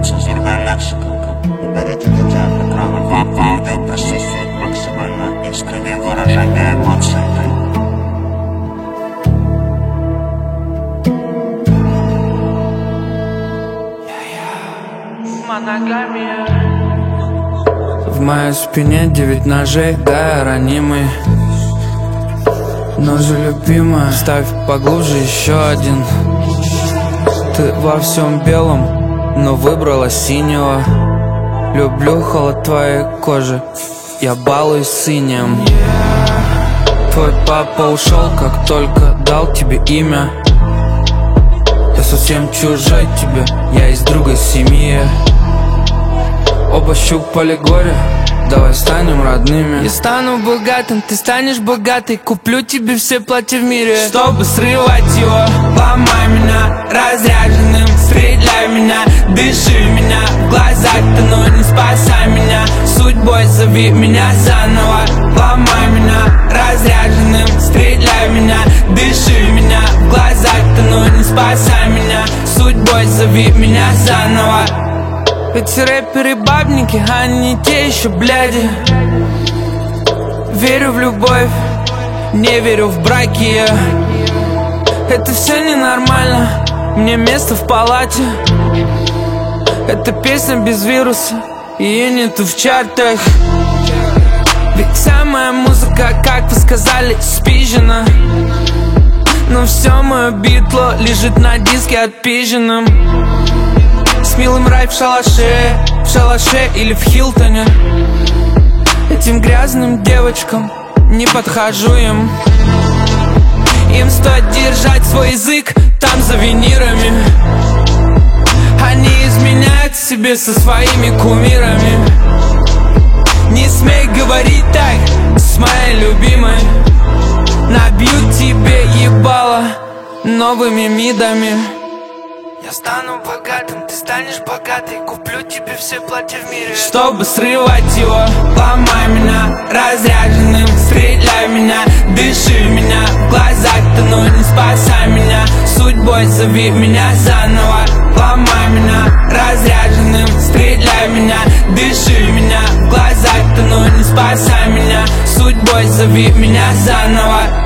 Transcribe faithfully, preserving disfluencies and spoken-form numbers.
нецензурная лексика. Уберите детей от экрана. В аудио присутствует максимально искреннее выражение эмоций. В моей спине девять ножей, да, я ранимый. Но же, любимая, ставь поглубже еще один. Ты во всем белом, но выбрала синего. Люблю холод твоей кожи, я балуюсь синим. Твой папа ушел, как только дал тебе имя. Я совсем чужой тебе, я из другой семьи. Оба щупали горе, давай станем родными. Я стану богатым, ты станешь богатой. Куплю тебе все платья в мире, чтобы срывать его. Ломай меня разряженным, стреляй меня, дыши меня, в глазах тону, не спасай меня. Судьбой зови меня заново. Ломай меня разряженным, стреляй меня, дыши меня, в глазах тону, не спасай меня. Судьбой зови меня заново. Эти рэперы бабники, они не те еще бляди. Верю в любовь, не верю в браки. Это все ненормально, мне место в палате. Это песня без вируса, ее нету в чартах. Ведь вся моя музыка, как вы сказали, спизжена. Но все мое битло лежит на диске отпизженном. С милым рай в шалаше, в шалаше или в Хилтоне. Этим грязным девочкам не подхожу им. Им стоит держать свой язык там за винирами. Они изменяют себе со своими кумирами. Не смей говорить так с моей любимой. Набью тебе ебало новыми мидами. Я стану богатым, ты станешь богатой. Куплю тебе все платья в мире, чтобы срывать его. Ломай меня разряженным, стреляй меня, дыши меня, в глазах тону, не спасай меня. Судьбой зови меня заново. Ломай меня разряженным, стреляй меня, дыши меня, в глазах тону, не спасай меня. Судьбой зови меня заново.